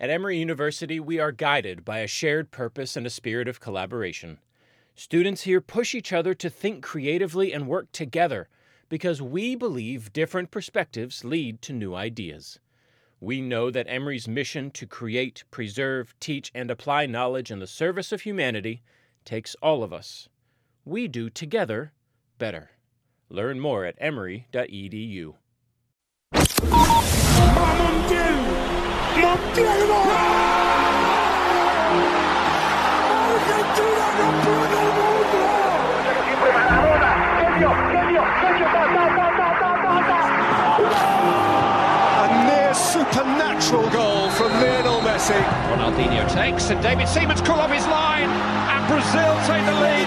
At Emory University, we are guided by a shared purpose and a spirit of collaboration. Students here push each other to think creatively and work together because we believe different perspectives lead to new ideas. We know that Emory's mission to create, preserve, teach, and apply knowledge in the service of humanity takes all of us. We do together better. Learn more at emory.edu. A near supernatural goal from Lionel Messi. Ronaldinho takes, and David Seaman's call off his line, and Brazil take the lead.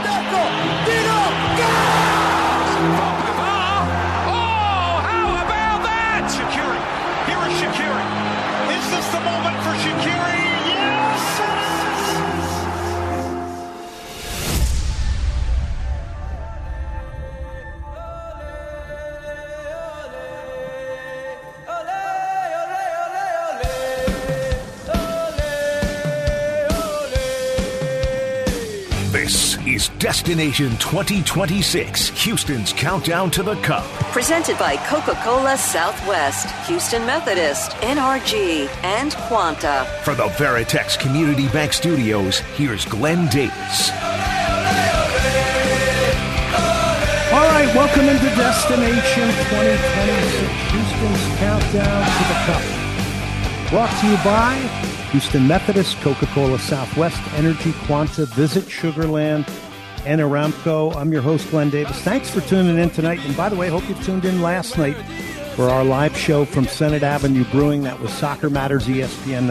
Oh, how about that? Shaqiri, here is Shaqiri. Is this the moment for Shaqiri? Yes! This is Destination 2026, Houston's countdown to the Cup. Presented by Coca-Cola Southwest, Houston Methodist, NRG, and Quanta. For the Veritex Community Bank Studios, here's Glenn Davis. All right, welcome into Destination 2026, Houston's countdown to the Cup. Brought to you by Houston Methodist, Coca-Cola Southwest, Energy, Quanta, Visit Sugarland, and Aramco. I'm your host, Glenn Davis. Thanks for tuning in tonight. And by the way, hope you tuned in last night for our live show from Senate Avenue Brewing. That was Soccer Matters, ESPN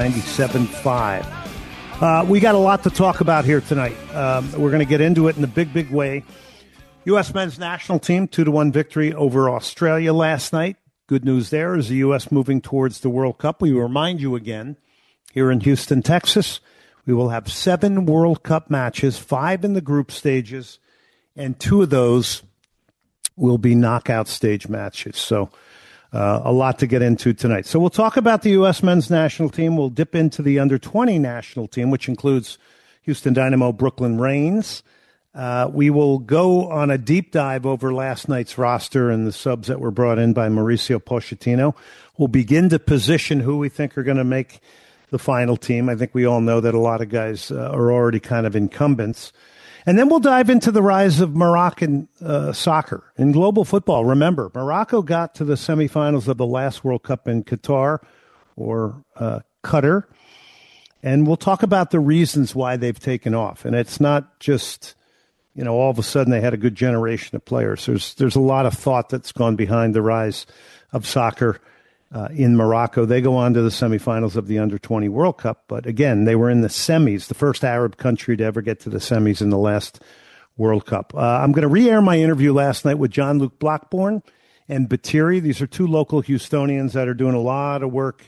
97.5. We got a lot to talk about here tonight. We're going to get into it in a big way. U.S. men's national team, 2-1 victory over Australia last night. Good news there is the U.S. moving towards the World Cup. We remind you again, here in Houston, Texas, we will have 7 World Cup matches, 5 in the group stages, and 2 of those will be knockout stage matches. So a lot to get into tonight. So we'll talk about the U.S. men's national team. We'll dip into the under-20 national team, which includes Houston Dynamo, Brooklyn Rains. We will go on a deep dive over last night's roster and the subs that were brought in by Mauricio Pochettino. We'll begin to position who we think are going to make the final team. I think we all know that a lot of guys are already kind of incumbents. And then we'll dive into the rise of Moroccan soccer in global football. Remember, Morocco got to the semifinals of the last World Cup in Qatar or Qatar. And we'll talk about the reasons why they've taken off. And it's not just, all of a sudden they had a good generation of players. There's a lot of thought that's gone behind the rise of soccer in Morocco. They go on to the semifinals of the Under-20 World Cup. But again, they were in the semis, the first Arab country to ever get to the semis in the last World Cup. I'm going to re-air my interview last night with Jean-Luc Blackburn and Batiri. These are 2 local Houstonians that are doing a lot of work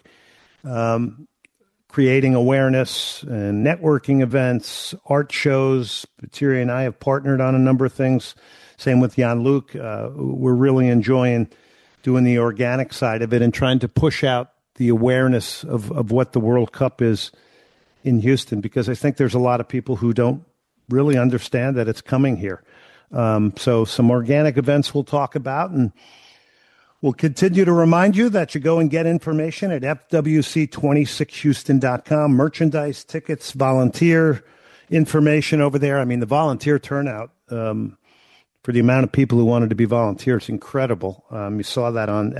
creating awareness and networking events, art shows. Batiri and I have partnered on a number of things. Same with Jean-Luc. We're really enjoying doing the organic side of it and trying to push out the awareness of what the World Cup is in Houston, because I think there's a lot of people who don't really understand that it's coming here. So some organic events we'll talk about, and we'll continue to remind you that you go and get information at FWC26Houston.com, merchandise, tickets, volunteer information over there. I mean, the volunteer turnout for the amount of people who wanted to be volunteers, incredible. You saw that on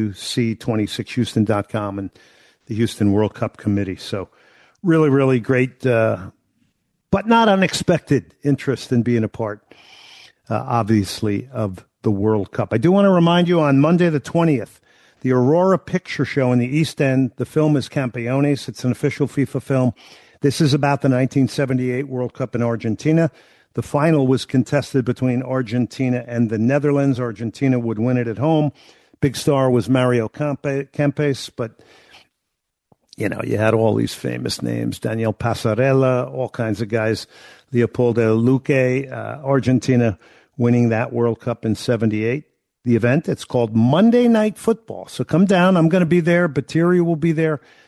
FWC26Houston.com and the Houston World Cup Committee. So really, really great, but not unexpected interest in being a part, obviously, of the World Cup. I do want to remind you on Monday the 20th, the Aurora Picture Show in the East End. The film is Campeones. It's an official FIFA film. This is about the 1978 World Cup in Argentina. The final was contested between Argentina and the Netherlands. Argentina would win it at home. Big star was Mario Kempes, but, you had all these famous names, Daniel Passarella, all kinds of guys, Leopoldo Luque, Argentina winning that World Cup in 78. The event, it's called Monday Night Football. So come down. I'm going to be there. Batiri will be there.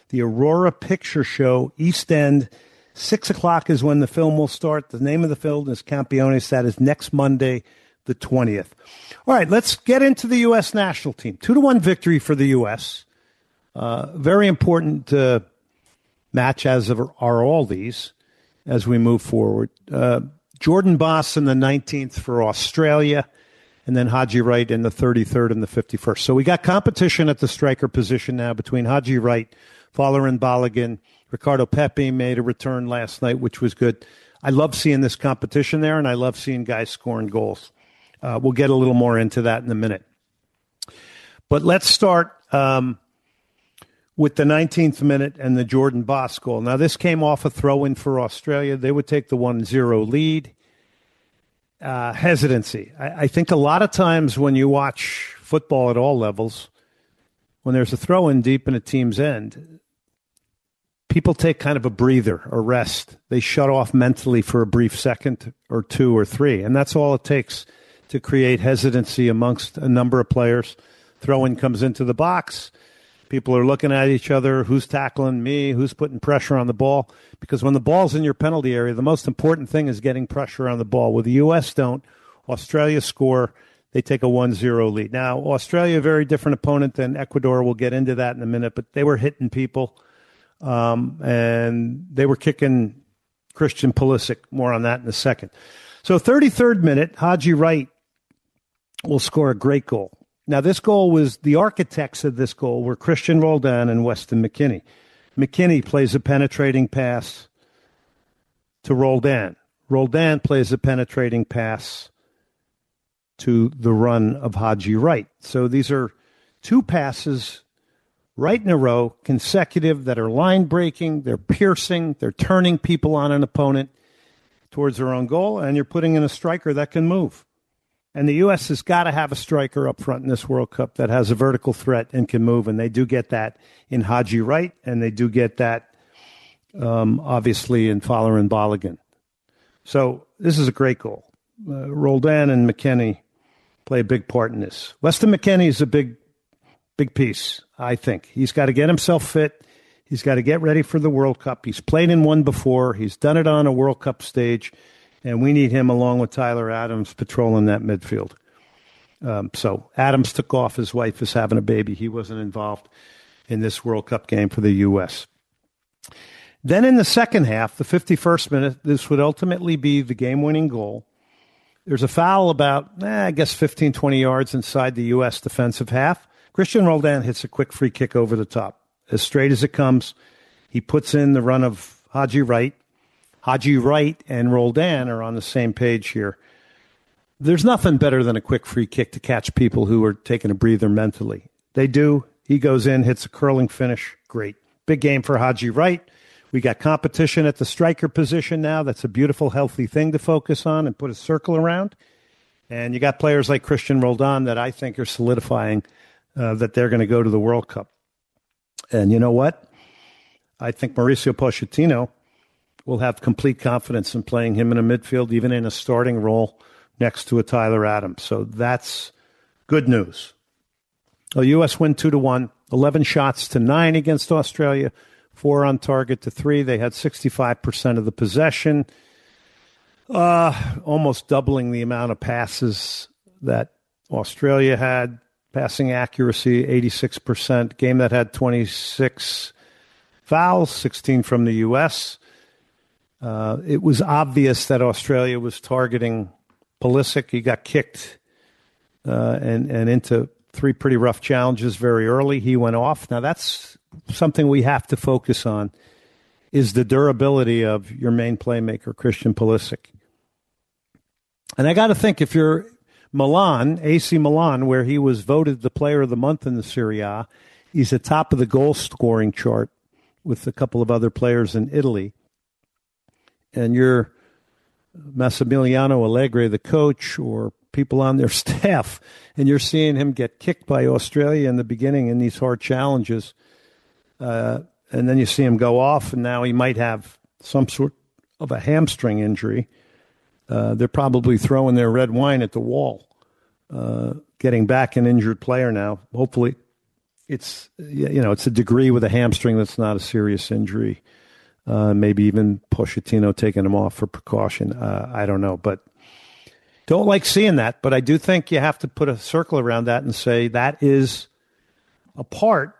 the Aurora Picture Show, East End. 6 o'clock is when the film will start. The name of the film is Campeones. That is next Monday, the 20th. All right, let's get into the U.S. national team. 2-1 victory for the U.S. Very important match, as are all these, as we move forward. Jordan Boss in the 19th for Australia, and then Haji Wright in the 33rd and the 51st. So we got competition at the striker position now between Haji Wright, Folarin Balogun. Ricardo Pepi made a return last night, which was good. I love seeing this competition there, and I love seeing guys scoring goals. We'll get a little more into that in a minute. But let's start with the 19th minute and the Jordan Boss goal. Now, this came off a throw-in for Australia. They would take the 1-0 lead. Hesitancy. I think a lot of times when you watch football at all levels, when there's a throw-in deep in a team's end, people take kind of a breather, a rest. They shut off mentally for a brief second or two or three, and that's all it takes to create hesitancy amongst a number of players. Throw-in comes into the box. People are looking at each other. Who's tackling me? Who's putting pressure on the ball? Because when the ball's in your penalty area, the most important thing is getting pressure on the ball. Well, the U.S. don't. Australia score. They take a 1-0 lead. Now, Australia, a very different opponent than Ecuador. We'll get into that in a minute. But they were hitting people, and they were kicking Christian Pulisic. More on that in a second. So 33rd minute, Haji Wright will score a great goal. Now, this goal was, the architects of this goal were Christian Roldan and Weston McKennie. McKennie plays a penetrating pass to Roldan. Roldan plays a penetrating pass to the run of Haji Wright. So these are two passes right in a row, consecutive, that are line-breaking, they're piercing, they're turning people on an opponent towards their own goal, and you're putting in a striker that can move. And the U.S. has got to have a striker up front in this World Cup that has a vertical threat and can move, and they do get that in Haji Wright, and they do get that, obviously, in Folarin Balogun. So this is a great goal. Roldan and McKennie play a big part in this. Weston McKennie is a big piece, I think. He's got to get himself fit. He's got to get ready for the World Cup. He's played in one before. He's done it on a World Cup stage. And we need him along with Tyler Adams patrolling that midfield. So Adams took off. His wife is having a baby. He wasn't involved in this World Cup game for the U.S. Then in the second half, the 51st minute, this would ultimately be the game-winning goal. There's a foul about, 15, 20 yards inside the U.S. defensive half. Christian Roldan hits a quick free kick over the top. As straight as it comes, he puts in the run of Haji Wright. Haji Wright and Roldan are on the same page here. There's nothing better than a quick free kick to catch people who are taking a breather mentally. They do. He goes in, hits a curling finish. Great. Big game for Haji Wright. We got competition at the striker position now. That's a beautiful, healthy thing to focus on and put a circle around. And you got players like Christian Roldan that I think are solidifying that they're going to go to the World Cup. And you know what? I think Mauricio Pochettino will have complete confidence in playing him in a midfield, even in a starting role next to a Tyler Adams. So that's good news. The U.S. win 2-1, 11 shots to 9 against Australia, 4 on target to 3. They had 65% of the possession, almost doubling the amount of passes that Australia had. Passing accuracy, 86%. Game that had 26 fouls, 16 from the U.S. It was obvious that Australia was targeting Pulisic. He got kicked and into 3 pretty rough challenges very early. He went off. Now, that's something we have to focus on, is the durability of your main playmaker, Christian Pulisic. And I got to think, if you're Milan, AC Milan, where he was voted the player of the month in the Serie A, he's at top of the goal-scoring chart with a couple of other players in Italy. And you're Massimiliano Allegri, the coach, or people on their staff, and you're seeing him get kicked by Australia in the beginning in these hard challenges, and then you see him go off, and now he might have some sort of a hamstring injury. They're probably throwing their red wine at the wall, getting back an injured player now. Hopefully it's a degree with a hamstring that's not a serious injury. Maybe even Pochettino taking him off for precaution. I don't know, but don't like seeing that. But I do think you have to put a circle around that and say that is a part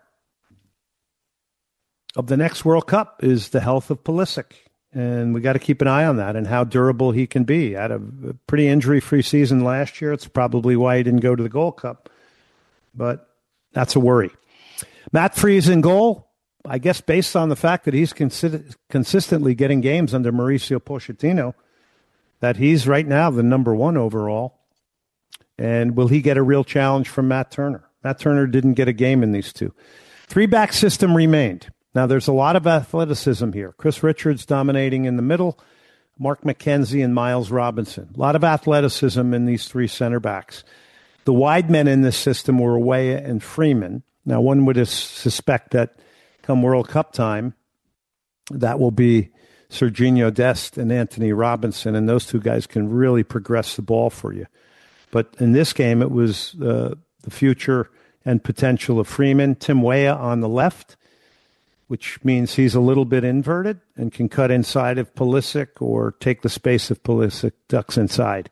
of the next World Cup is the health of Pulisic. And we got to keep an eye on that and how durable he can be. Had a pretty injury-free season last year. It's probably why he didn't go to the Gold Cup. But that's a worry. Matt Freese in goal. I guess based on the fact that he's consistently getting games under Mauricio Pochettino, that he's right now the number one overall. And will he get a real challenge from Matt Turner? Matt Turner didn't get a game in these two. Three-back system remained. Now, there's a lot of athleticism here. Chris Richards dominating in the middle, Mark McKenzie and Miles Robinson. A lot of athleticism in these three center backs. The wide men in this system were Weah and Freeman. Now, one would suspect that come World Cup time, that will be Sergiño Dest and Anthony Robinson, and those two guys can really progress the ball for you. But in this game, it was the future and potential of Freeman. Tim Weah on the left, which means he's a little bit inverted and can cut inside of Pulisic or take the space of Pulisic, ducks inside.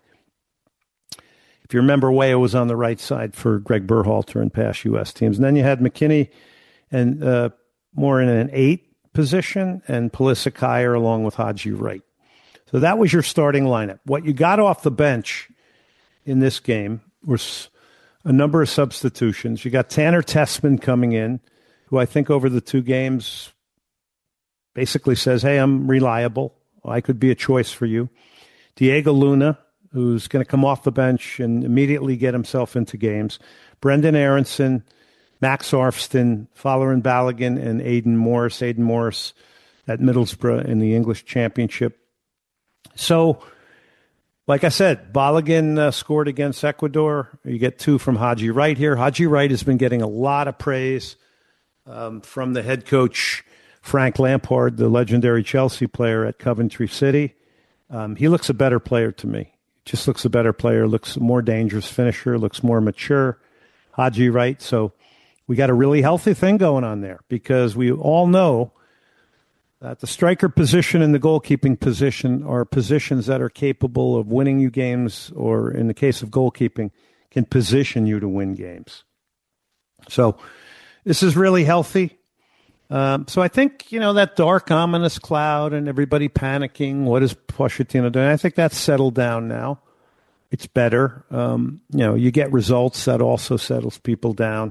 If you remember, Weah was on the right side for Greg Berhalter in past U.S. teams. And then you had McKinney and more in an 8 position and Pulisic higher along with Haji Wright. So that was your starting lineup. What you got off the bench in this game was a number of substitutions. You got Tanner Tessman coming in, who I think over the 2 games basically says, hey, I'm reliable. I could be a choice for you. Diego Luna, who's going to come off the bench and immediately get himself into games. Brendan Aronson, Max Arfston, Folarin Balogun, and Aidan Morris. Aidan Morris at Middlesbrough in the English Championship. So, like I said, Balogun scored against Ecuador. You get 2 from Haji Wright here. Haji Wright has been getting a lot of praise from the head coach, Frank Lampard, the legendary Chelsea player at Coventry City. He looks a better player to me. Just looks a better player, looks a more dangerous finisher, looks more mature. Haji Wright. So we got a really healthy thing going on there because we all know that the striker position and the goalkeeping position are positions that are capable of winning you games, or in the case of goalkeeping, can position you to win games. So this is really healthy. So I think, that dark, ominous cloud and everybody panicking, what is Pochettino doing? I think that's settled down now. It's better. You get results. That also settles people down.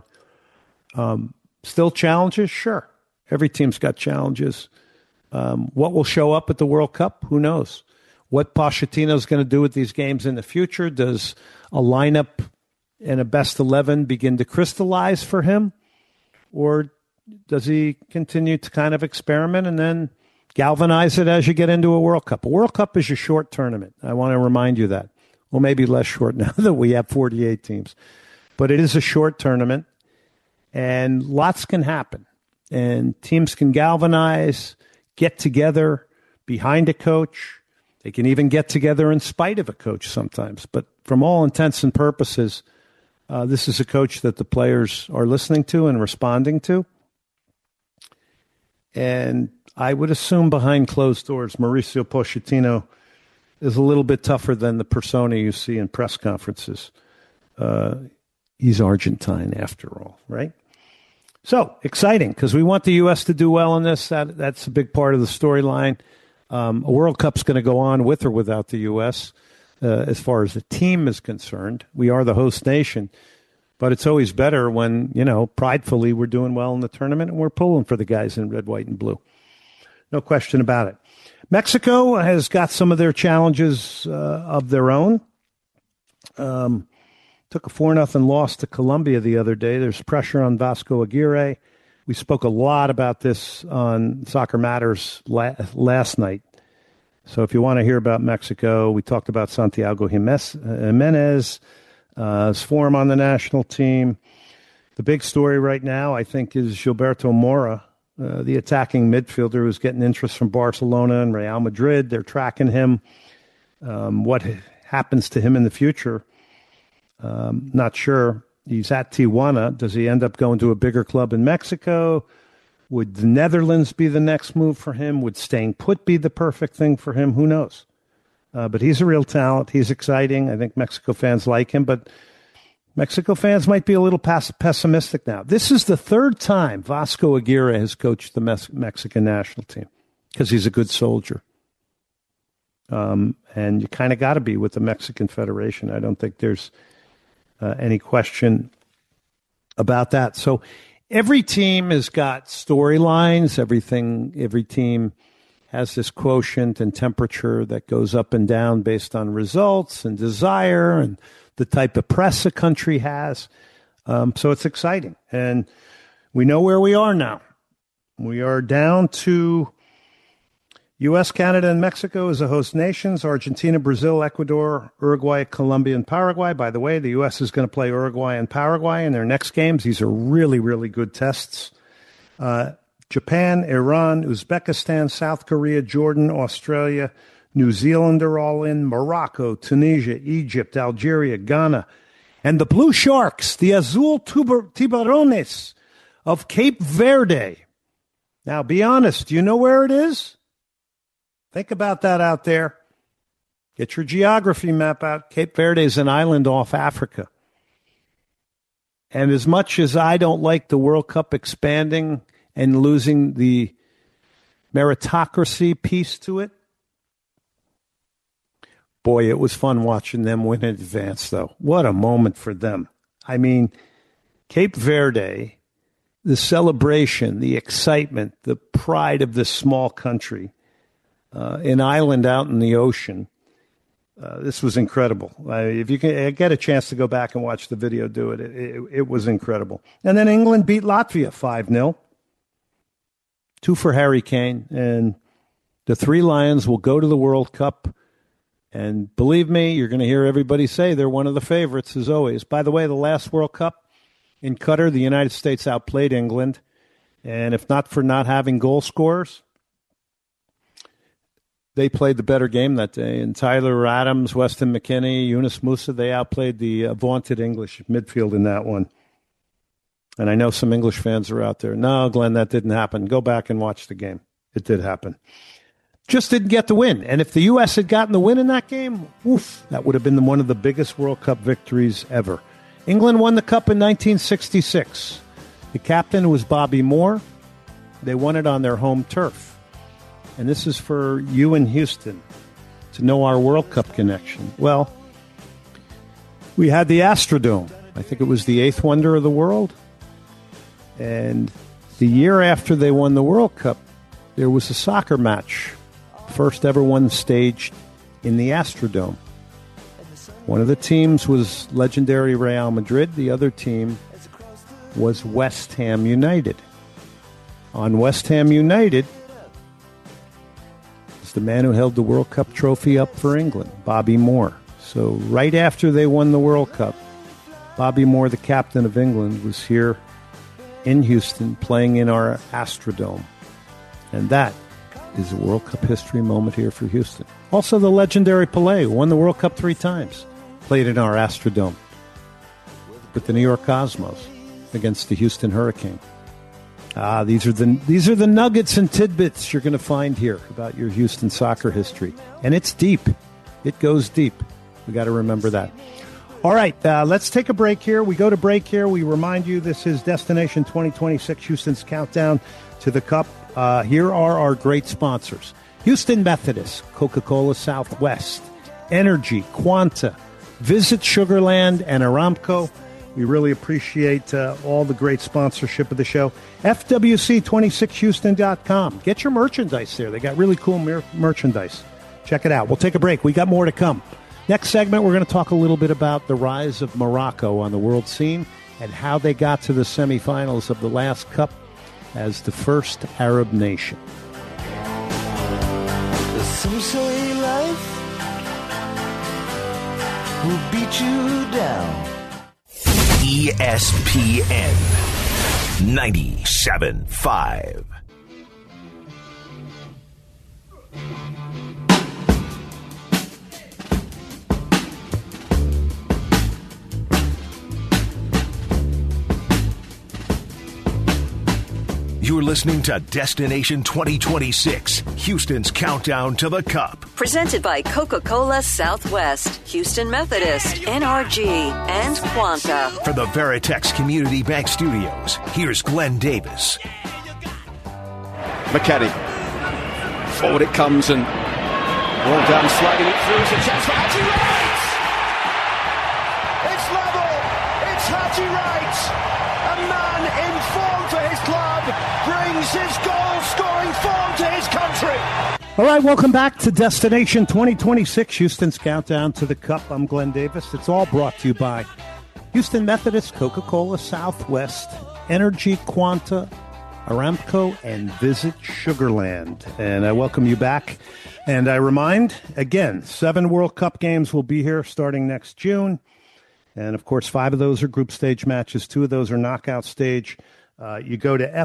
Still challenges? Sure. Every team's got challenges. What will show up at the World Cup? Who knows? What Pochettino's going to do with these games in the future? Does a lineup and a best 11 begin to crystallize for him? Or does he continue to kind of experiment and then galvanize it as you get into a World Cup? A World Cup is a short tournament. I want to remind you that. Well, maybe less short now that we have 48 teams. But it is a short tournament, and lots can happen. And teams can galvanize, get together behind a coach. They can even get together in spite of a coach sometimes. But from all intents and purposes, this is a coach that the players are listening to and responding to. And I would assume behind closed doors, Mauricio Pochettino is a little bit tougher than the persona you see in press conferences. He's Argentine after all, right? So exciting because we want the U.S. to do well in this. That's a big part of the storyline. A World Cup's going to go on with or without the U.S. As far as the team is concerned. We are the host nation. But it's always better when, pridefully we're doing well in the tournament and we're pulling for the guys in red, white, and blue. No question about it. Mexico has got some of their challenges of their own. Took a 4-0 loss to Colombia the other day. There's pressure on Vasco Aguirre. We spoke a lot about this on Soccer Matters last night. So if you want to hear about Mexico, we talked about Santiago Jimenez. His form on the national team. The big story right now, I think, is Gilberto Mora, the attacking midfielder who's getting interest from Barcelona and Real Madrid. They're tracking him. What happens to him in the future, not sure. He's at Tijuana. Does he end up going to a bigger club in Mexico? Would the Netherlands be the next move for him? Would staying put be the perfect thing for him? Who knows? But he's a real talent. He's exciting. I think Mexico fans like him, but Mexico fans might be a little pessimistic now. This is the third time Vasco Aguirre has coached the Mexican national team because he's a good soldier. And you kind of got to be with the Mexican Federation. I don't think there's any question about that. So every team has got storylines. Every team has this quotient and temperature that goes up and down based on results and desire and the type of press a country has. So it's exciting. And we know where we are now. We are down to U.S., Canada, and Mexico as the host nations. Argentina, Brazil, Ecuador, Uruguay, Colombia, and Paraguay. By the way, the U.S. is going to play Uruguay and Paraguay in their next games. These are really, really good tests. Japan, Iran, Uzbekistan, South Korea, Jordan, Australia, New Zealand are all in, Morocco, Tunisia, Egypt, Algeria, Ghana, and the Blue Sharks, the Azul Tiburones of Cape Verde. Now, be honest, do you know where it is? Think about that out there. Get your geography map out. Cape Verde is an island off Africa. And as much as I don't like the World Cup expanding and losing the meritocracy piece to it, boy, it was fun watching them win in advance, though. What a moment for them. I mean, Cape Verde, the celebration, the excitement, the pride of this small country, an island out in the ocean. This was incredible. If you can get a chance to go back and watch the video, do it. It was incredible. And then England beat Latvia 5-0. 2 for Harry Kane. And the Three Lions will go to the World Cup. And believe me, you're going to hear everybody say they're one of the favorites, as always. By the way, the last World Cup in Qatar, the United States outplayed England. And if not for not having goal scorers, they played the better game that day. And Tyler Adams, Weston McKennie, Yunus Musa, they outplayed the vaunted English midfield in that one. And I know some English fans are out there. No, Glenn, that didn't happen. Go back and watch the game. It did happen. Just didn't get the win. And if the U.S. had gotten the win in that game, oof, that would have been one of the biggest World Cup victories ever. England won the Cup in 1966. The captain was Bobby Moore. They won it on their home turf. And this is for you in Houston to know our World Cup connection. Well, we had the Astrodome. I think it was the 8th wonder of the world. And the year after they won the World Cup, there was a soccer match. First ever one staged in the Astrodome. One of the teams was legendary Real Madrid. The other team was West Ham United. On West Ham United was the man who held the World Cup trophy up for England, Bobby Moore. So right after they won the World Cup, Bobby Moore, the captain of England, was here in Houston playing in our Astrodome. And that is a World Cup history moment here for Houston. Also, the legendary Pelé, who won the World Cup 3 times, played in our Astrodome with the New York Cosmos against the Houston Hurricane. These are the nuggets and tidbits you're going to find here about your Houston soccer history. And it's deep. It goes deep. We got to remember that. All right, let's take a break here. We go to break here. We remind you this is Destination 2026, Houston's countdown to the Cup. Here are our great sponsors. Houston Methodist, Coca-Cola Southwest, Energy, Quanta, Visit Sugarland, and Aramco. We really appreciate all the great sponsorship of the show. FWC26Houston.com. Get your merchandise there. They got really cool merchandise. Check it out. We'll take a break. We got more to come. Next segment, we're going to talk a little bit about the rise of Morocco on the world scene and how they got to the semifinals of the last Cup as the first Arab nation. Some say life will beat you down. ESPN 97.5. listening to Destination 2026, Houston's countdown to the Cup. Presented by Coca-Cola Southwest, Houston Methodist, NRG, and Quanta. For the Veritex Community Bank Studios, here's Glenn Davis. McKennie. Forward it comes and all down, sliding it through. It's a chance for Haji Wright! It's level! It's Haji Wright! A man in form for his club brings his goal-scoring form to his country! All right, welcome back to Destination 2026, Houston's countdown to the Cup. I'm Glenn Davis. It's all brought to you by Houston Methodist, Coca-Cola Southwest, Energy, Quanta, Aramco, and Visit Sugarland. And I welcome you back. And I remind, again, 7 World Cup games will be here starting next June. And, of course, 5 of those are group stage matches. 2 of those are knockout stage. You go to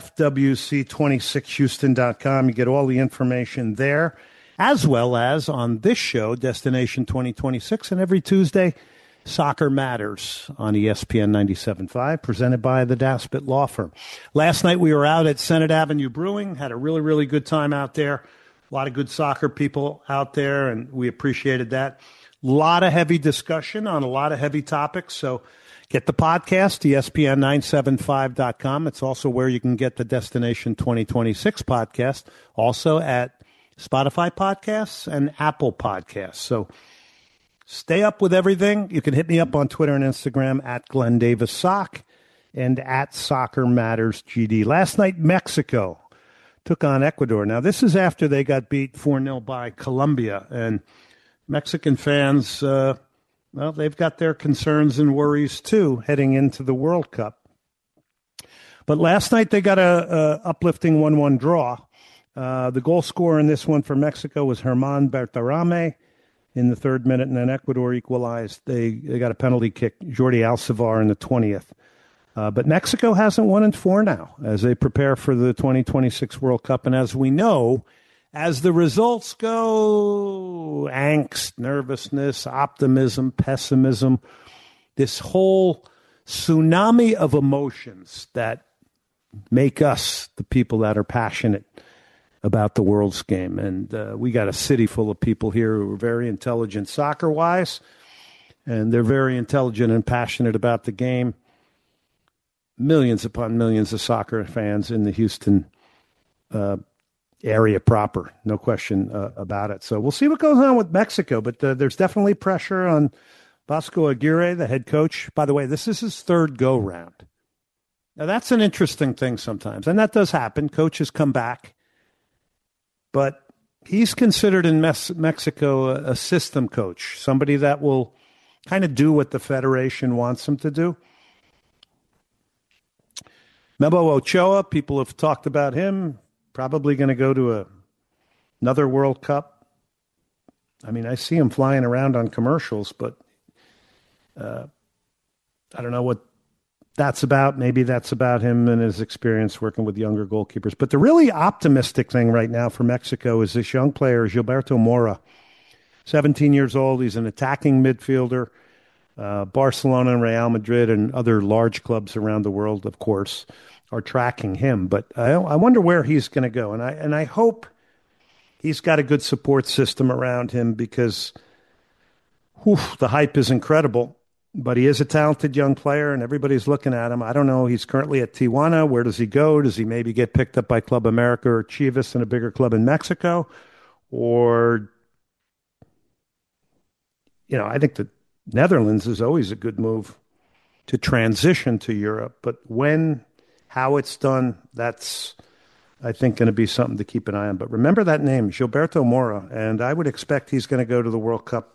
FWC26Houston.com. You get all the information there, as well as on this show, Destination 2026. And every Tuesday, Soccer Matters on ESPN 97.5, presented by the Daspit Law Firm. Last night we were out at Senate Avenue Brewing, had a really, really good time out there. A lot of good soccer people out there, and we appreciated that. A lot of heavy discussion on a lot of heavy topics, so get the podcast, ESPN975.com. It's also where you can get the Destination 2026 podcast, also at Spotify Podcasts and Apple Podcasts. So stay up with everything. You can hit me up on Twitter and Instagram at Glenn Davis Sock and at Soccer Matters GD. Last night, Mexico took on Ecuador. Now, this is after they got beat 4-0 by Colombia. And Mexican fans, well, they've got their concerns and worries, too, heading into the World Cup. But last night, they got a uplifting 1-1 draw. The goal scorer in this one for Mexico was Germán Berterame in the 3rd minute, and then Ecuador equalized. They got a penalty kick, Jordi Alcivar in the 20th. But Mexico hasn't won in 4 now as they prepare for the 2026 World Cup. And as we know, as the results go, angst, nervousness, optimism, pessimism, this whole tsunami of emotions that make us the people that are passionate about the world's game. And we got a city full of people here who are very intelligent soccer-wise, and they're very intelligent and passionate about the game. Millions upon millions of soccer fans in the Houston area proper, no question about it. So we'll see what goes on with Mexico, but there's definitely pressure on Vasco Aguirre, the head coach. By the way, this is his 3rd go-round. Now, that's an interesting thing sometimes, and that does happen. Coaches come back. But he's considered in Mexico a system coach, somebody that will kind of do what the Federation wants him to do. Memo Ochoa, people have talked about him, probably going to go to another World Cup. I mean, I see him flying around on commercials, but I don't know what that's about. Maybe that's about him and his experience working with younger goalkeepers. But the really optimistic thing right now for Mexico is this young player, Gilberto Mora, 17 years old. He's an attacking midfielder. Barcelona and Real Madrid and other large clubs around the world, of course, are tracking him. But I wonder where he's going to go. And I hope he's got a good support system around him because the hype is incredible. But he is a talented young player, and everybody's looking at him. I don't know. He's currently at Tijuana. Where does he go? Does he maybe get picked up by Club America or Chivas in a bigger club in Mexico? Or, I think the Netherlands is always a good move to transition to Europe. But how it's done, that's, I think, going to be something to keep an eye on. But remember that name, Gilberto Mora, and I would expect he's going to go to the World Cup.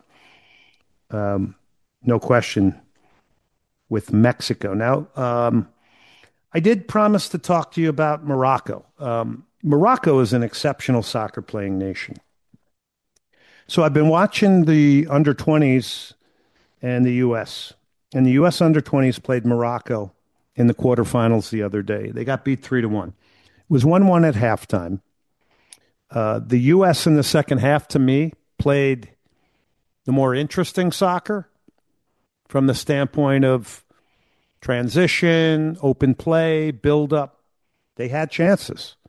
No question, with Mexico. Now, I did promise to talk to you about Morocco. Morocco is an exceptional soccer-playing nation. So I've been watching the under-20s and the U.S. And the U.S. under-20s played Morocco in the quarterfinals the other day. They got beat 3-1. It was 1-1 at halftime. The U.S. in the second half, to me, played the more interesting soccer from the standpoint of transition, open play, build up. They had chances.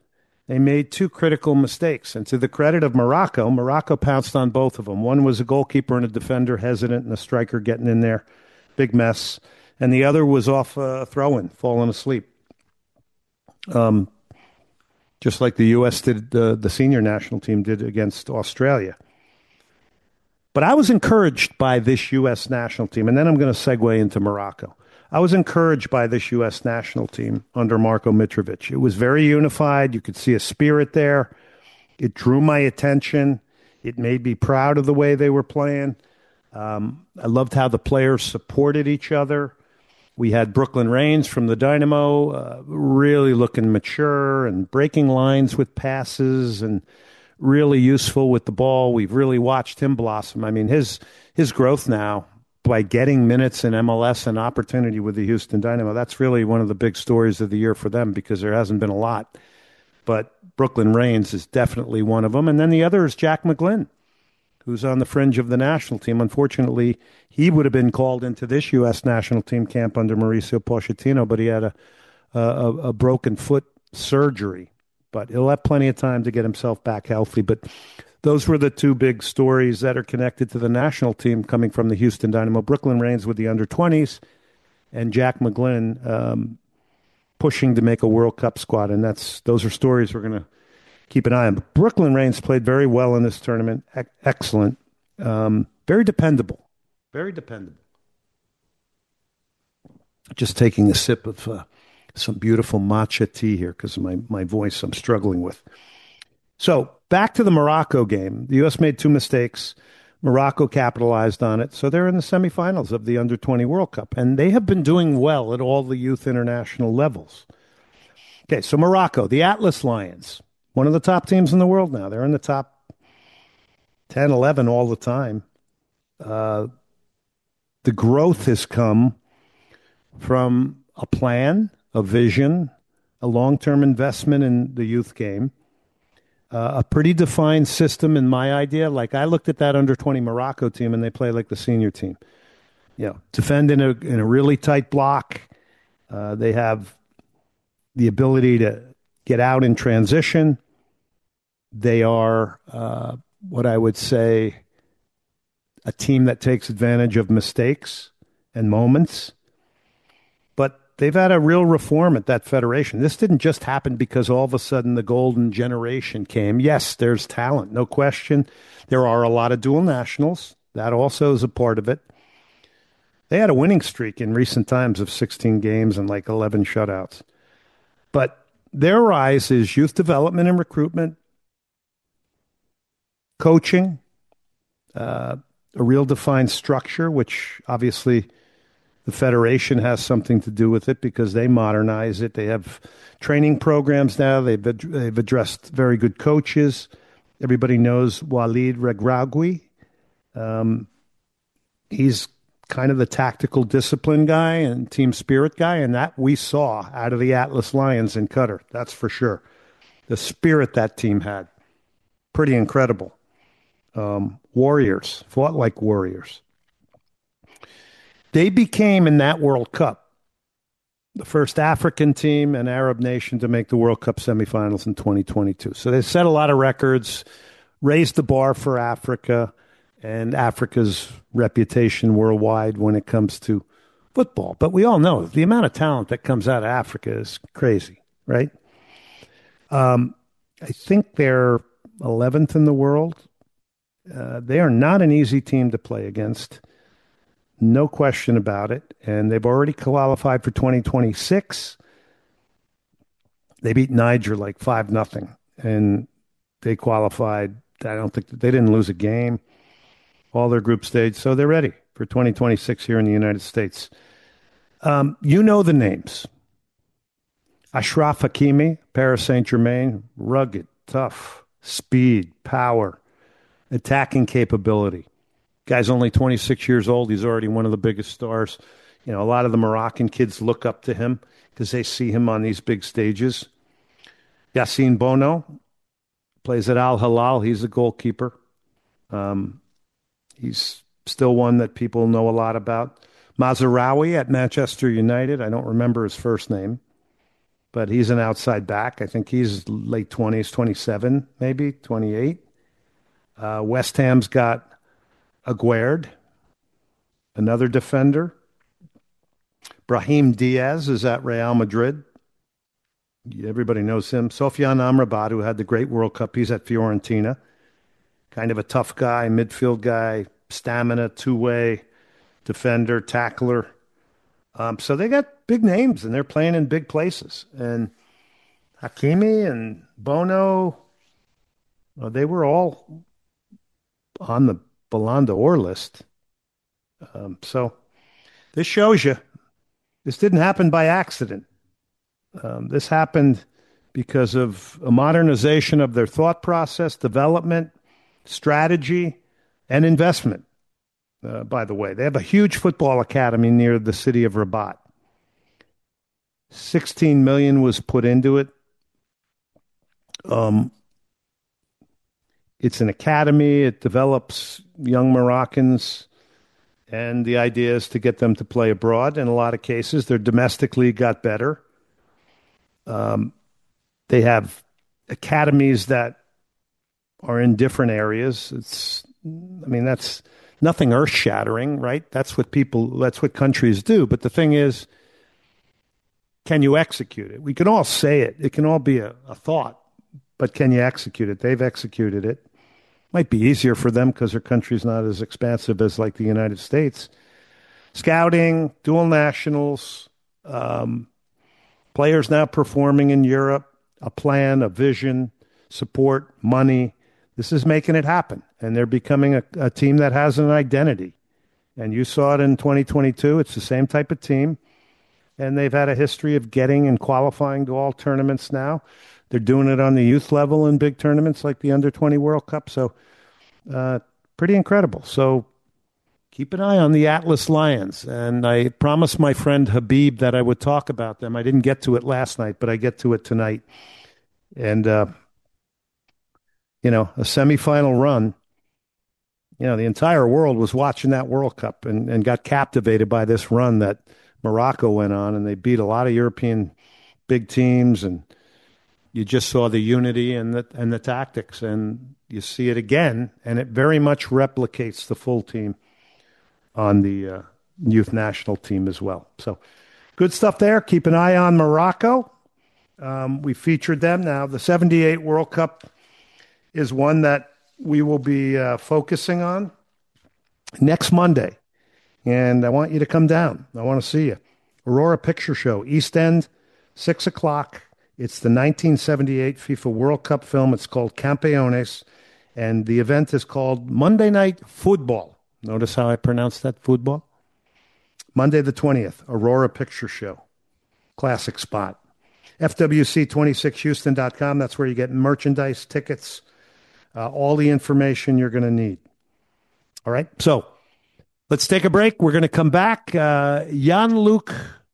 they made two critical mistakes. And to the credit of Morocco, Morocco pounced on both of them. One was a goalkeeper and a defender hesitant and a striker getting in there. Big mess. And the other was off a throw-in, falling asleep. Just like the U.S. did, the senior national team did against Australia. But I was encouraged by this U.S. national team, and then I'm going to segue into Morocco. I was encouraged by this U.S. national team under Marko Mitrovic. It was very unified. You could see a spirit there. It drew my attention. It made me proud of the way they were playing. I loved how the players supported each other. We had Brooklyn Raines from the Dynamo really looking mature and breaking lines with passes and really useful with the ball. We've really watched him blossom. I mean, his growth now, by getting minutes in MLS and opportunity with the Houston Dynamo, that's really one of the big stories of the year for them because there hasn't been a lot. But Brooklyn Raines is definitely one of them. And then the other is Jack McGlynn, who's on the fringe of the national team. Unfortunately, he would have been called into this U.S. national team camp under Mauricio Pochettino, but he had a broken foot surgery. But he'll have plenty of time to get himself back healthy. But those were the two big stories that are connected to the national team coming from the Houston Dynamo. Brooklyn Raines with the under-20s and Jack McGlynn pushing to make a World Cup squad. And those are stories we're going to keep an eye on. But Brooklyn Raines played very well in this tournament. Excellent. Very dependable. Very dependable. Just taking a sip of some beautiful matcha tea here because of my voice I'm struggling with. So back to the Morocco game. The U.S. made two mistakes. Morocco capitalized on it. So they're in the semifinals of the Under-20 World Cup. And they have been doing well at all the youth international levels. Okay, so Morocco, the Atlas Lions, one of the top teams in the world now. They're in the top 10, 11 all the time. The growth has come from a plan, a vision, a long-term investment in the youth game, a pretty defined system in my idea. Like I looked at that under-20 Morocco team, and they play like the senior team. Defend in a really tight block. They have the ability to get out in transition. They are what I would say a team that takes advantage of mistakes and moments. But they've had a real reform at that federation. This didn't just happen because all of a sudden the golden generation came. Yes, there's talent, no question. There are a lot of dual nationals. That also is a part of it. They had a winning streak in recent times of 16 games and like 11 shutouts. But their rise is youth development and recruitment, coaching, a real defined structure, which obviously the Federation has something to do with it because they modernize it. They have training programs now. They've addressed very good coaches. Everybody knows Walid Regragui. He's kind of the tactical discipline guy and team spirit guy, and that we saw out of the Atlas Lions in Qatar. That's for sure. The spirit that team had, pretty incredible. Warriors, fought like warriors. They became, in that World Cup, the first African team and Arab nation to make the World Cup semifinals in 2022. So they set a lot of records, raised the bar for Africa and Africa's reputation worldwide when it comes to football. But we all know the amount of talent that comes out of Africa is crazy, right? I think they're 11th in the world. They are not an easy team to play against. No question about it. And they've already qualified for 2026. They beat Niger like 5-0. And they qualified. I don't think they didn't lose a game. All their group stage. So they're ready for 2026 here in the United States. You know the names. Ashraf Hakimi, Paris Saint-Germain, rugged, tough, speed, power, attacking capability. Guy's only 26 years old. He's already one of the biggest stars. You know, a lot of the Moroccan kids look up to him because they see him on these big stages. Yassine Bono plays at Al Hilal. He's a goalkeeper. He's still one that people know a lot about. Mazraoui at Manchester United. I don't remember his first name. but he's an outside back. I think he's late 20s, 27, maybe 28. West Ham's got Aguerd, another defender. Brahim Diaz is at Real Madrid. Everybody knows him. Sofiane Amrabat, who had the great World Cup, he's at Fiorentina. Kind of a tough guy, midfield guy, stamina, two-way defender, tackler. So they got big names, and they're playing in big places. And Hakimi and Bono, they were all on the Ballon d'Or list. So this shows you this didn't happen by accident. This happened because of a modernization of their thought process, development, strategy, and investment. By the way, they have a huge football academy near the city of Rabat. 16 million was put into it. It's an academy. It develops young Moroccans, and the idea is to get them to play abroad. In a lot of cases, their domestic league got better. They have academies that are in different areas. That's nothing earth-shattering, right? That's what countries do. But the thing is, can you execute it? We can all say it. It can all be a thought, but can you execute it? They've executed it. Might be easier for them because their country's not as expansive as like the United States. Scouting, dual nationals, players now performing in Europe, a plan, a vision, support, money. This is making it happen, and they're becoming a team that has an identity. And you saw it in 2022. It's the same type of team, and they've had a history of getting and qualifying to all tournaments now. They're doing it on the youth level in big tournaments like the Under-20 World Cup. So pretty incredible. So keep an eye on the Atlas Lions. And I promised my friend Habib that I would talk about them. I didn't get to it last night, but I get to it tonight. And, a semifinal run, the entire world was watching that World Cup and got captivated by this run that Morocco went on. And they beat a lot of European big teams, and you just saw the unity and the tactics, and you see it again, and it very much replicates the full team on the youth national team as well. So good stuff there. Keep an eye on Morocco. We featured them. Now, the 78 World Cup is one that we will be focusing on next Monday, and I want you to come down. I want to see you. Aurora Picture Show, East End, 6 o'clock. It's the 1978 FIFA World Cup film. It's called Campeones, and the event is called Monday Night Football. Notice how I pronounced that, football? Monday the 20th, Aurora Picture Show. Classic spot. FWC26Houston.com. That's where you get merchandise, tickets, all the information you're going to need. All right, so let's take a break. We're going to come back. Jan-Luc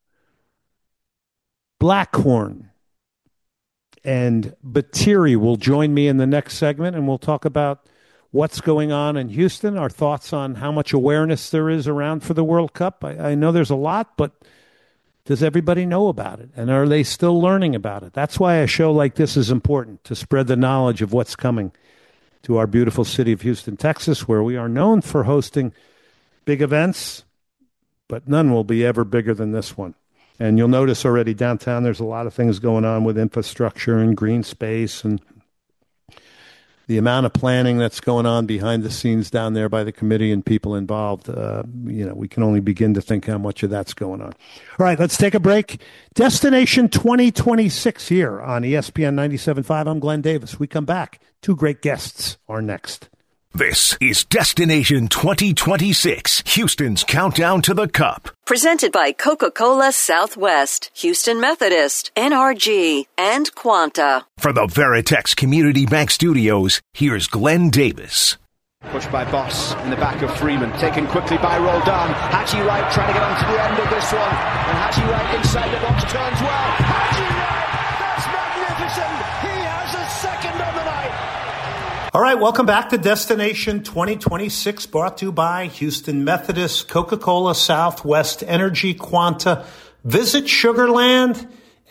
Blackhorn and Batiri will join me in the next segment, and we'll talk about what's going on in Houston, our thoughts on how much awareness there is around for the World Cup. I know there's a lot, but does everybody know about it? And are they still learning about it? That's why a show like this is important, to spread the knowledge of what's coming to our beautiful city of Houston, Texas, where we are known for hosting big events, but none will be ever bigger than this one. And you'll notice already downtown there's a lot of things going on with infrastructure and green space and the amount of planning that's going on behind the scenes down there by the committee and people involved. We can only begin to think how much of that's going on. All right, let's take a break. Destination 2026 here on ESPN 97.5. I'm Glenn Davis. We come back. Two great guests are next. This is Destination 2026, Houston's countdown to the Cup. Presented by Coca-Cola Southwest, Houston Methodist, NRG, and Quanta. For the Veritex Community Bank Studios, here's Glenn Davis. Pushed by Boss in the back of Freeman, taken quickly by Roldan. Haji Wright trying to get onto the end of this one. And Haji Wright inside the box turns well. Haji Wright, that's magnificent. He has a second on the night. All right, welcome back to Destination 2026, brought to you by Houston Methodist, Coca-Cola Southwest, Energy, Quanta. Visit Sugarland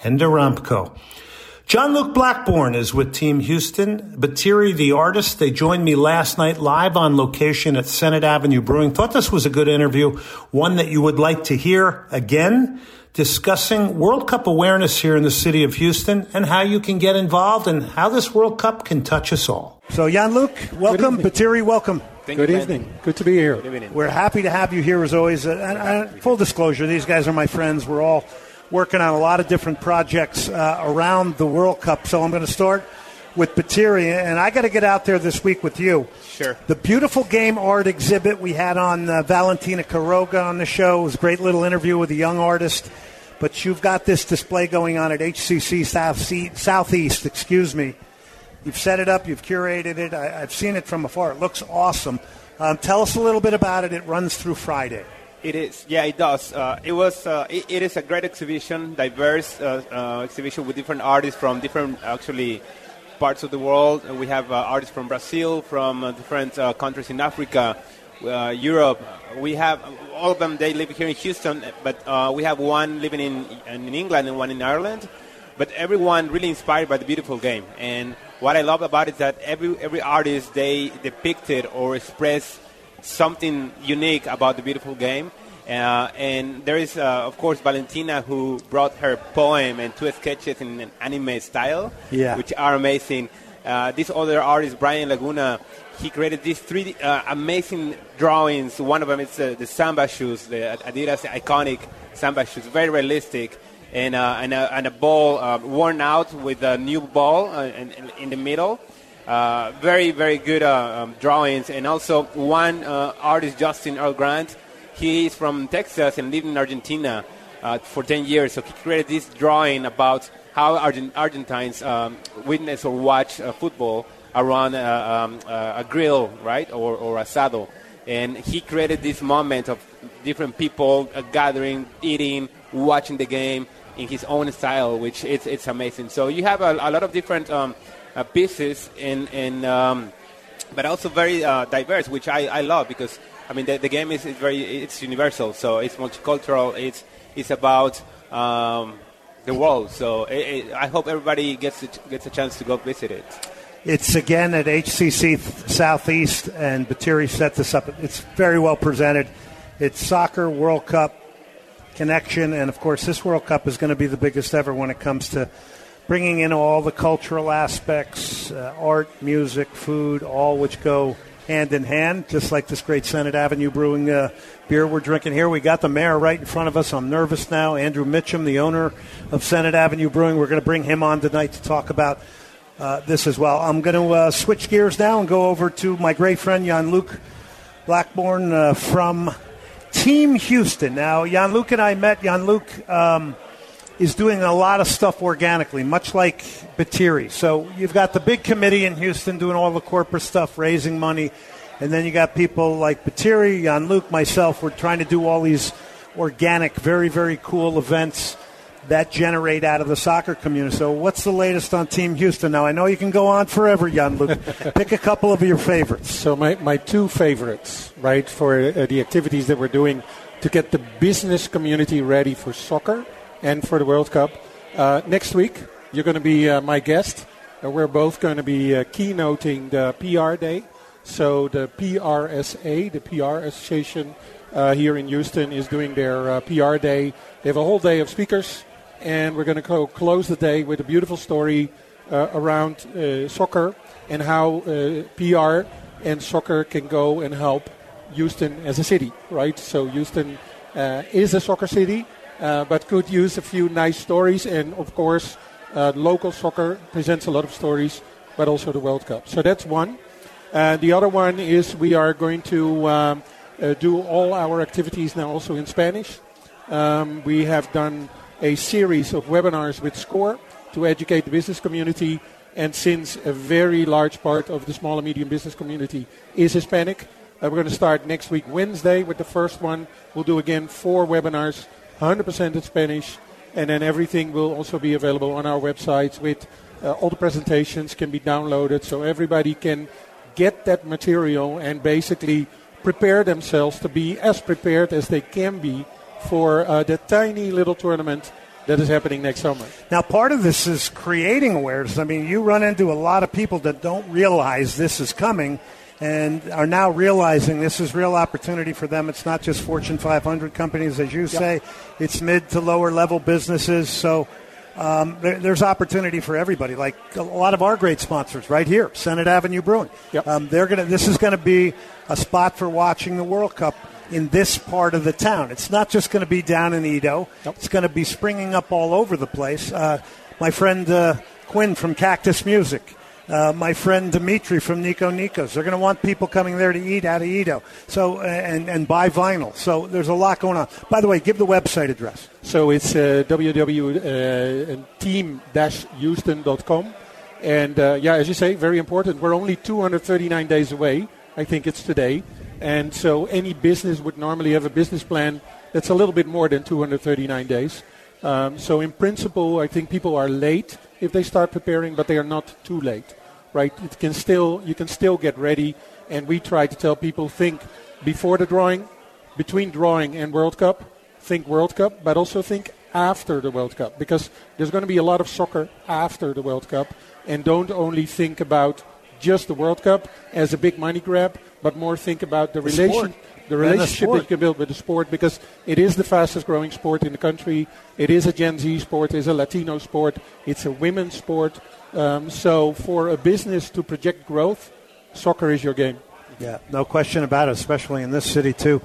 and Aramco. Jean-Luc Blackburn is with Team Houston. Batiri, the artist, they joined me last night live on location at Senate Avenue Brewing. Thought this was a good interview, one that you would like to hear again, discussing World Cup awareness here in the city of Houston and how you can get involved and how this World Cup can touch us all. So, Jean-Luc, welcome. Batiri, welcome. Good evening. Good to be here. We're happy to have you here as always. Full disclosure, these guys are my friends. We're all working on a lot of different projects around the World Cup. So I'm going to start with Batiri, and I got to get out there this week with you. Sure. The beautiful game art exhibit we had on Valentina Quiroga on the show. It was a great little interview with a young artist. But you've got this display going on at HCC Southeast. You've set it up. You've curated it. I've seen it from afar. It looks awesome. Tell us a little bit about it. It runs through Friday. It is. Yeah, it does. It is a great exhibition, diverse exhibition with different artists from different, actually, parts of the world. We have artists from Brazil, from different countries in Africa, Europe. We have all of them. They live here in Houston, but we have one living in England and one in Ireland. But everyone really inspired by the beautiful game. And what I love about it is that every artist, they depicted or expressed something unique about the beautiful game. And there is, of course, Valentina, who brought her poem and 2 sketches in an anime style, which are amazing. This other artist, Brian Laguna, he created these 3 amazing drawings. One of them is the Samba shoes, the Adidas iconic Samba shoes, very realistic, and a ball worn out with a new ball in the middle. Very, very good drawings. And also one artist, Justin Earl Grant, he is from Texas and lived in Argentina for 10 years. So he created this drawing about how Argentines witness or watch football around a grill, right, or asado. And he created this moment of different people gathering, eating, watching the game in his own style, which it's amazing. So you have a lot of different pieces, but also very diverse, which I love, because I mean the game is it's universal, so it's multicultural. It's about the world. So I hope everybody gets a chance to go visit it. It's again at HCC Southeast, and Batiri set this up. It's very well presented. It's soccer, World Cup connection, and of course this World Cup is going to be the biggest ever when it comes to bringing in all the cultural aspects, art, music, food, all which go hand in hand, just like this great Senate Avenue Brewing beer we're drinking here. We got the mayor right in front of us. I'm nervous now. Andrew Mitchum, the owner of Senate Avenue Brewing. We're going to bring him on tonight to talk about this as well. I'm going to switch gears now and go over to my great friend Jean-Luc Blackburn from Team Houston. Now, Jean-Luc and I met. Jean-Luc is doing a lot of stuff organically, much like Batiri. So you've got the big committee in Houston doing all the corporate stuff, raising money, and then you got people like Batiri, Jean-Luc, myself. We're trying to do all these organic, very, very cool events that generate out of the soccer community. So what's the latest on Team Houston? Now, I know you can go on forever, Jean-Luc. Pick a couple of your favorites. So my 2 favorites, right, for the activities that we're doing to get the business community ready for soccer and for the World Cup. Next week, you're going to be my guest. We're both going to be keynoting the PR Day. So the PRSA, the PR Association here in Houston, is doing their PR Day. They have a whole day of speakers, and we're going to close the day with a beautiful story around soccer and how PR and soccer can go and help Houston as a city, right? So Houston is a soccer city, but could use a few nice stories. And, of course, local soccer presents a lot of stories, but also the World Cup. So that's one. The other one is we are going to do all our activities now also in Spanish. We have done a series of webinars with SCORE to educate the business community. And since a very large part of the small and medium business community is Hispanic, we're going to start next week, Wednesday, with the first one. We'll do again 4 webinars, 100% in Spanish. And then everything will also be available on our websites with all the presentations can be downloaded so everybody can get that material and basically prepare themselves to be as prepared as they can be for the tiny little tournament that is happening next summer. Now, part of this is creating awareness. I mean, you run into a lot of people that don't realize this is coming and are now realizing this is real opportunity for them. It's not just Fortune 500 companies, as you say. It's mid to lower level businesses. So there's opportunity for everybody. Like a lot of our great sponsors right here, Senate Avenue Brewing. This is going to be a spot for watching the World Cup in this part of the town. It's not just going to be down in Edo. It's going to be springing up all over the place. My friend Quinn from Cactus Music, my friend Dimitri from Nico Nikos. They're going to want people coming there to eat out of Edo and buy vinyl. So there's a lot going on. By the way, give the website address. So it's www.team-houston.com. And, as you say, very important. We're only 239 days away. I think it's today. And so any business would normally have a business plan that's a little bit more than 239 days. So in principle, I think people are late if they start preparing, but they are not too late, right? You can still get ready. And we try to tell people, think before the drawing, between drawing and World Cup, think World Cup, but also think after the World Cup, because there's going to be a lot of soccer after the World Cup. And don't only think about just the World Cup as a big money grab, but more think about the relationship that you can build with the sport, because it is the fastest growing sport in the country. It is a Gen Z sport. It's a Latino sport. It's a women's sport. So for a business to project growth, soccer is your game. Yeah, no question about it, especially in this city too.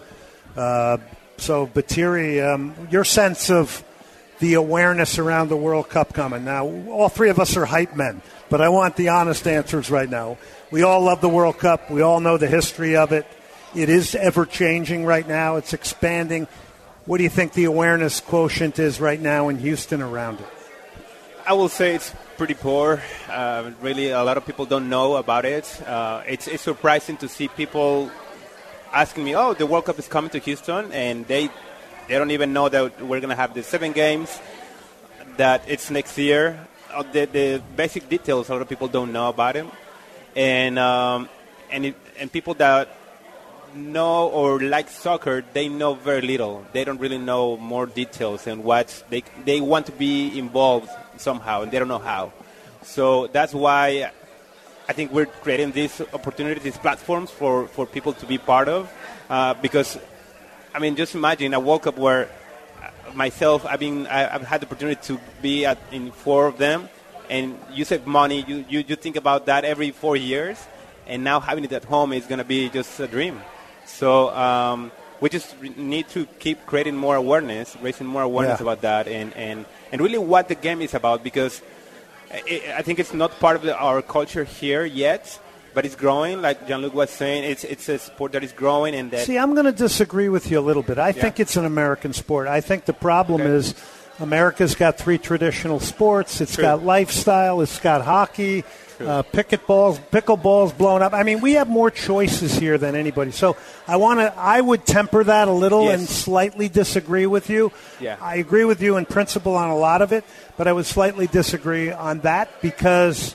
So Batiri, your sense of the awareness around the World Cup coming. Now, all three of us are hype men, but I want the honest answers right now. We all love the World Cup. We all know the history of it. It is ever-changing right now. It's expanding. What do you think the awareness quotient is right now in Houston around it? I will say it's pretty poor. Really, a lot of people don't know about it. It's surprising to see people asking me, the World Cup is coming to Houston, and they don't even know that we're going to have the 7 games, that it's next year. The basic details, a lot of people don't know about it. And people that know or like soccer, they know very little. They don't really know more details and what they want to be involved somehow, and they don't know how. So that's why I think we're creating these opportunities, these platforms for people to be part of, because, I mean, just imagine a World Cup where myself, I've had the opportunity to be in 4 of them, and you save money. You think about that every 4 years, and now having it at home is going to be just a dream. So we just need to keep creating more awareness, raising more awareness about that, and really what the game is about, because I think it's not part of our culture here yet, but it's growing. Like Jean-Luc was saying, it's a sport that is growing. And that. See, I'm going to disagree with you a little bit. I think it's an American sport. I think the problem is America's got 3 traditional sports. It's got lifestyle. It's got hockey, pickleball's blown up. I mean, we have more choices here than anybody. So I would temper that a little and slightly disagree with you. Yeah. I agree with you in principle on a lot of it, but I would slightly disagree on that because,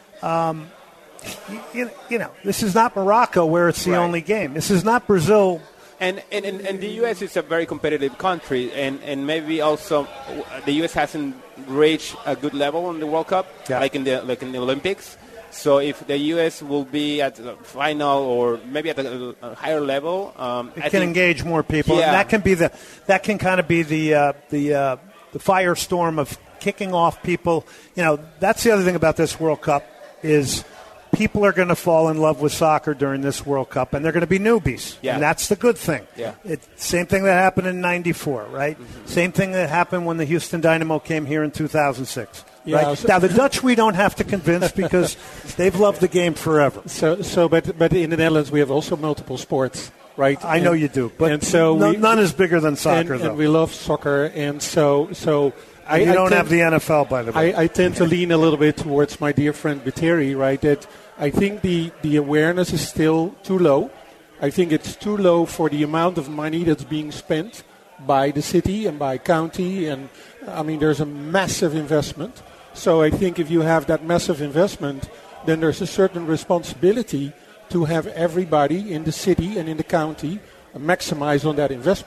this is not Morocco where it's the only game. This is not Brazil. And the U.S. is a very competitive country, and maybe also the U.S. hasn't reached a good level in the World Cup, like in the Olympics. So if the U.S. will be at the final or maybe at a higher level, it can engage more people. Yeah. And that can kind of be the firestorm of kicking off people. That's the other thing about this World Cup is people are going to fall in love with soccer during this World Cup, and they're going to be newbies. Yeah. And that's the good thing. Yeah. Same thing that happened in '94, right? Mm-hmm. Same thing that happened when the Houston Dynamo came here in 2006. Yeah. Right? Now, the Dutch we don't have to convince because they've loved the game forever. But in the Netherlands we have also multiple sports, right? I know you do, but none is bigger than soccer, though. And we love soccer, and so you don't have the NFL, by the way. I tend to lean a little bit towards my dear friend Batiri, right? That I think the awareness is still too low. I think it's too low for the amount of money that's being spent by the city and by county. And, I mean, there's a massive investment. So I think if you have that massive investment, then there's a certain responsibility to have everybody in the city and in the county maximize on that investment.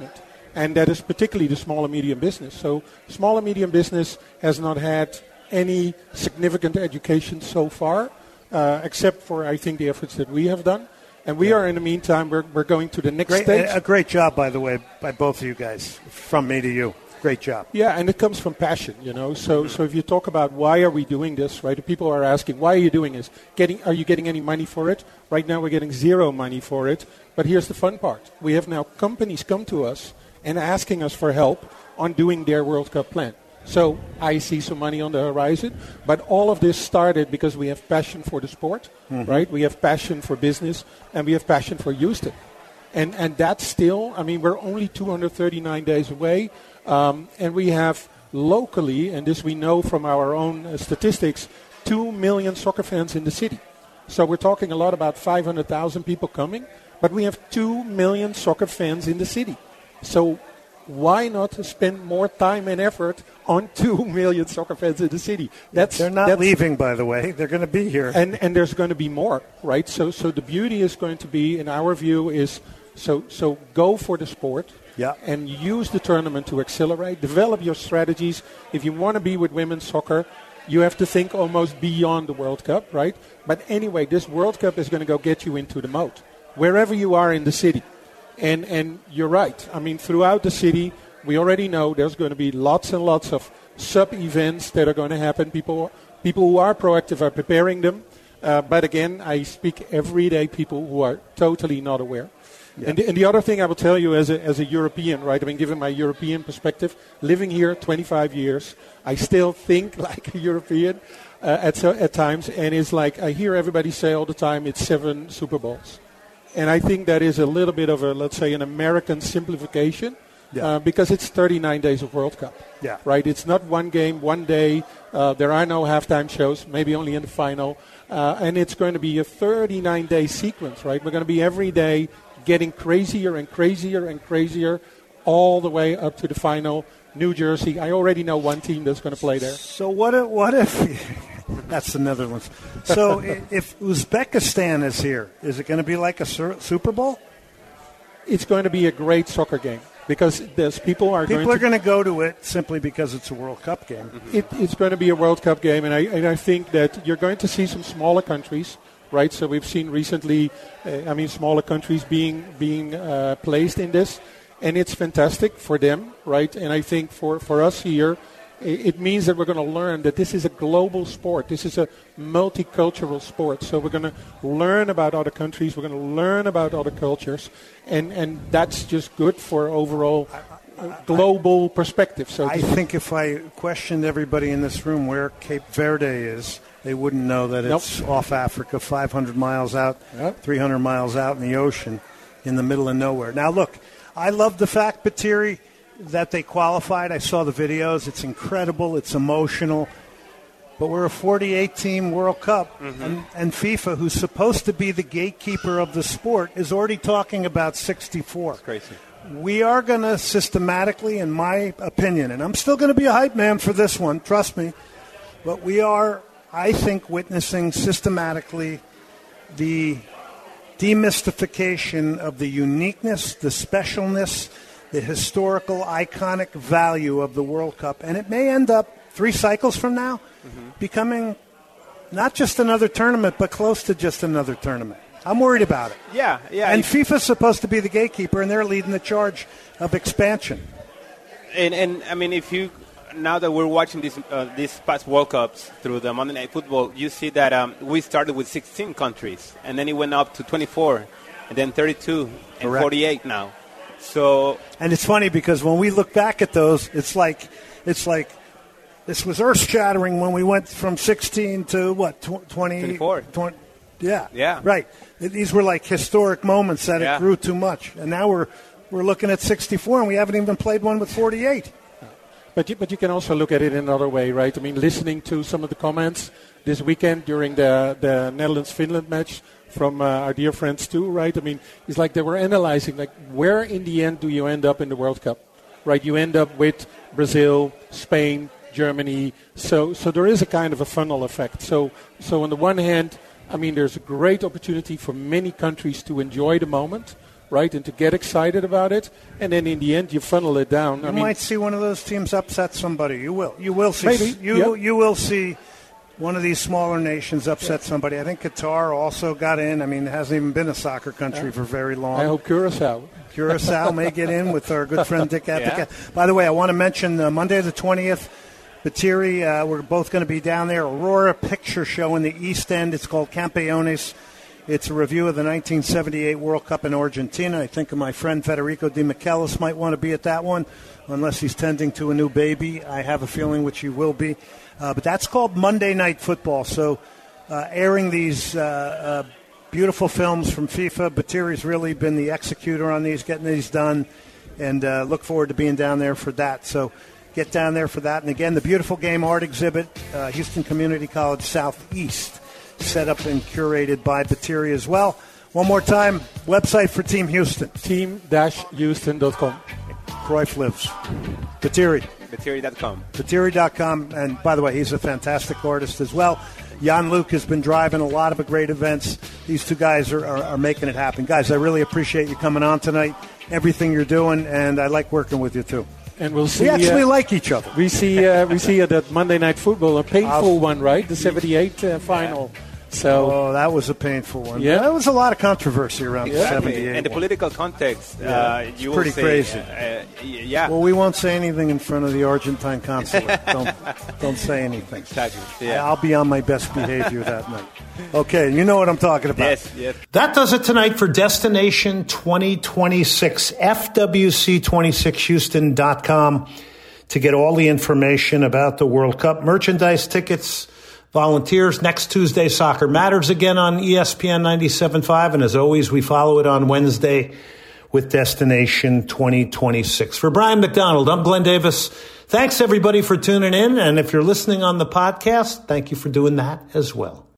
and that is particularly the small and medium business. So small and medium business has not had any significant education so far, except for, I think, the efforts that we have done. And we are, in the meantime, we're going to the next stage. A great job, by the way, by both of you guys, from me to you. Great job. Yeah, and it comes from passion, you know. So if you talk about why are we doing this, right? People are asking, why are you doing this? Are you getting any money for it? Right now we're getting zero money for it. But here's the fun part. We have now companies come to us and asking us for help on doing their World Cup plan. So I see some money on the horizon. But all of this started because we have passion for the sport, right? We have passion for business, and we have passion for Houston. And that's still, I mean, we're only 239 days away. And we have locally, and this we know from our own statistics, 2 million soccer fans in the city. So we're talking a lot about 500,000 people coming, but we have 2 million soccer fans in the city. So why not spend more time and effort on 2 million soccer fans in the city? They're not leaving, by the way. They're going to be here. And there's going to be more, right? So the beauty is going to be, in our view, is so go for the sport. Yeah. And use the tournament to accelerate. Develop your strategies. If you want to be with women's soccer, you have to think almost beyond the World Cup, right? But anyway, this World Cup is going to go get you into the mode, wherever you are in the city. And you're right. I mean, throughout the city, we already know there's going to be lots and lots of sub-events that are going to happen. People who are proactive are preparing them. But again, I speak everyday people who are totally not aware. Yeah. And the other thing I will tell you as a European, right, I mean, given my European perspective, living here 25 years, I still think like a European at times. And it's like I hear everybody say all the time it's 7 Super Bowls. And I think that is a little bit of let's say, an American simplification because it's 39 days of World Cup. Yeah. Right? It's not one game, one day. There are no halftime shows, maybe only in the final. And it's going to be a 39-day sequence, right? We're going to be every day getting crazier and crazier and crazier all the way up to the final. New Jersey. I already know one team that's going to play there. So what if that's the Netherlands. So if Uzbekistan is here, is it going to be like a Super Bowl? It's going to be a great soccer game because people are going to go to it simply because it's a World Cup game. It's going to be a World Cup game, and I think that you're going to see some smaller countries. Right, so we've seen recently, smaller countries being placed in this, and it's fantastic for them, right? And I think for us here, it means that we're going to learn that this is a global sport. This is a multicultural sport. So we're going to learn about other countries. We're going to learn about other cultures, and that's just good for overall global perspective. So I think if I questioned everybody in this room where Cape Verde is, they wouldn't know that it's off Africa, 500 miles out, 300 miles out in the ocean, in the middle of nowhere. Now, look, I love the fact, Batiri, that they qualified. I saw the videos. It's incredible. It's emotional. But we're a 48-team World Cup, and FIFA, who's supposed to be the gatekeeper of the sport, is already talking about 64. That's crazy. We are going to systematically, in my opinion, and I'm still going to be a hype man for this one, trust me, but we are, I think, witnessing systematically the demystification of the uniqueness, the specialness, the historical, iconic value of the World Cup. And it may end up 3 cycles from now becoming not just another tournament, but close to just another tournament. I'm worried about it. Yeah. And FIFA's supposed to be the gatekeeper, and they're leading the charge of expansion. And I mean, if you now that we're watching these past World Cups through the Monday Night Football, you see that we started with 16 countries, and then it went up to 24, and then 32, and 48 now. So, and it's funny because when we look back at those, it's like this was earth-shattering when we went from 16 to 24. 20, yeah, right. These were like historic moments that it grew too much, and now we're looking at 64, and we haven't even played one with 48. But you can also look at it in another way, right? I mean, listening to some of the comments this weekend during the Netherlands-Finland match from our dear friends too, right? I mean, it's like they were analyzing, like, where in the end do you end up in the World Cup, right? You end up with Brazil, Spain, Germany. So there is a kind of a funnel effect. So on the one hand, I mean, there's a great opportunity for many countries to enjoy the moment, right, and to get excited about it, and then in the end you funnel it down. You might see one of those teams upset somebody. You will. You will see. Maybe. You will see one of these smaller nations upset somebody. I think Qatar also got in. I mean, it hasn't even been a soccer country for very long. I hope Curacao may get in with our good friend Dick Advocat. By the way, I want to mention Monday the 20th, Batiri, we're both going to be down there. Aurora Picture Show in the East End. It's called Campeones. It's a review of the 1978 World Cup in Argentina. I think my friend Federico Di Michelis might want to be at that one, unless he's tending to a new baby. I have a feeling which he will be. But that's called Monday Night Football. So airing these beautiful films from FIFA. Batiri's really been the executor on these, getting these done, and look forward to being down there for that. So get down there for that. And again, the Beautiful Game Art Exhibit, Houston Community College Southeast, set up and curated by Batiri as well. One more time, website for Team Houston. Team-Houston.com. Cruyff lives. Batiri. Batiri.com. Batiri.com. And by the way, he's a fantastic artist as well. Jan-Luc has been driving a lot of great events. These two guys are making it happen. Guys, I really appreciate you coming on tonight, everything you're doing, and I like working with you too. And we'll see. We actually like each other. We see that Monday Night Football, a painful one, right? The 78 final. So that was a painful one. Yeah, there was a lot of controversy around the 78. And the political context, you pretty will say, crazy. Well, we won't say anything in front of the Argentine consulate. don't say anything. Exactly. Yeah. I'll be on my best behavior that night. Okay, you know what I'm talking about. Yes. That does it tonight for Destination 2026, FWC26Houston.com, to get all the information about the World Cup, merchandise, tickets, volunteers. Next Tuesday, Soccer Matters again on ESPN 97.5. And as always, we follow it on Wednesday with Destination 2026. For Brian McDonald, I'm Glenn Davis. Thanks, everybody, for tuning in. And if you're listening on the podcast, thank you for doing that as well.